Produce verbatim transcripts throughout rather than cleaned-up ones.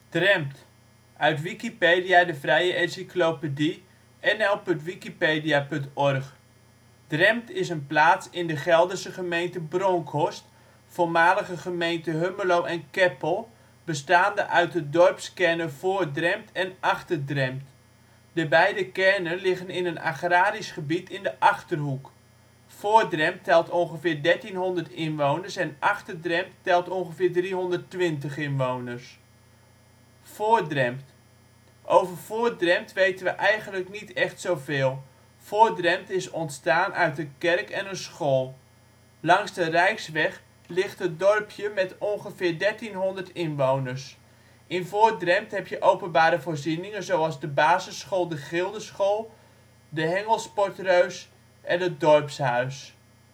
Drempt, uit Wikipedia, de vrije encyclopedie. N L punt wikipedia punt org. Drempt is een plaats in de Gelderse gemeente Bronckhorst (voormalige gemeente Hummelo en Keppel), bestaande uit de dorpskernen Voor-Drempt en Achter-Drempt. De beide kernen liggen in een agrarisch gebied in de Achterhoek. Voor-Drempt telt ongeveer dertienhonderd inwoners en Achter-Drempt telt ongeveer driehonderdtwintig inwoners. Voor-Drempt. Over Voor-Drempt weten we eigenlijk niet echt zoveel. Voor-Drempt is ontstaan uit een kerk en een school. Langs de rijksweg ligt het dorpje met ongeveer dertienhonderd inwoners. In Voor-Drempt heb je openbare voorzieningen zoals de basisschool De Gildeschool, de Hengelsportreus en het dorpshuis.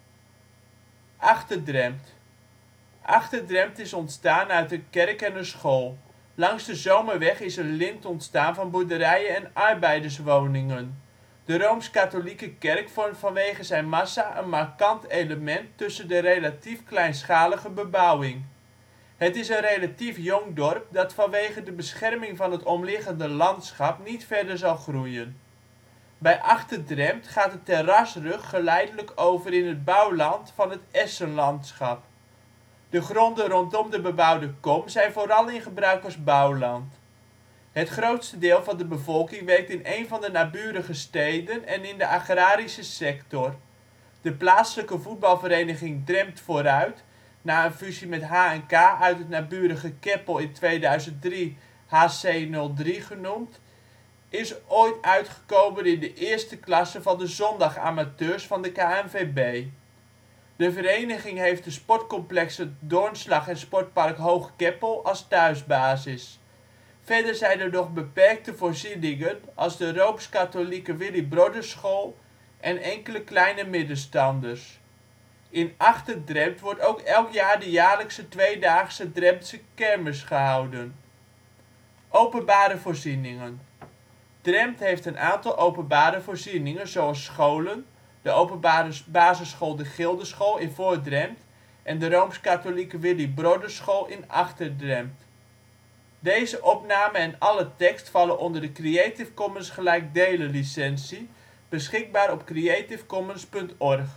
Achter-Drempt. Achter-Drempt is ontstaan uit een kerk en een school. Langs de Zomerweg is een lint ontstaan van boerderijen en arbeiderswoningen. De Rooms-Katholieke Kerk vormt vanwege zijn massa een markant element tussen de relatief kleinschalige bebouwing. Het is een relatief jong dorp dat vanwege de bescherming van het omliggende landschap niet verder zal groeien. Bij Achter-Drempt gaat de terrasrug geleidelijk over in het bouwland van het essenlandschap. De gronden rondom de bebouwde kom zijn vooral in gebruik als bouwland. Het grootste deel van de bevolking werkt in een van de naburige steden en in de agrarische sector. De plaatselijke voetbalvereniging Drempt Vooruit, na een fusie met H en K uit het naburige Keppel in tweeduizend drie H C nul drie genoemd, is ooit uitgekomen in de eerste klasse van de zondagamateurs van de K N V B. De vereniging heeft de sportcomplexen Doornslag en sportpark Hoog Keppel als thuisbasis. Verder zijn er nog beperkte voorzieningen als de Rooms-Katholieke Willie Broddurschool en enkele kleine middenstanders. In Achter-Drempt wordt ook elk jaar de jaarlijkse tweedaagse Dremptse Kermis gehouden. Openbare voorzieningen. Drempt heeft een aantal openbare voorzieningen zoals scholen, de openbare basisschool De Gildeschool in Voor-Drempt en de Rooms-Katholieke Willie Broddurschool in Achter-Drempt. Deze opname en alle tekst vallen onder de Creative Commons gelijkdelen licentie, beschikbaar op creativecommons punt org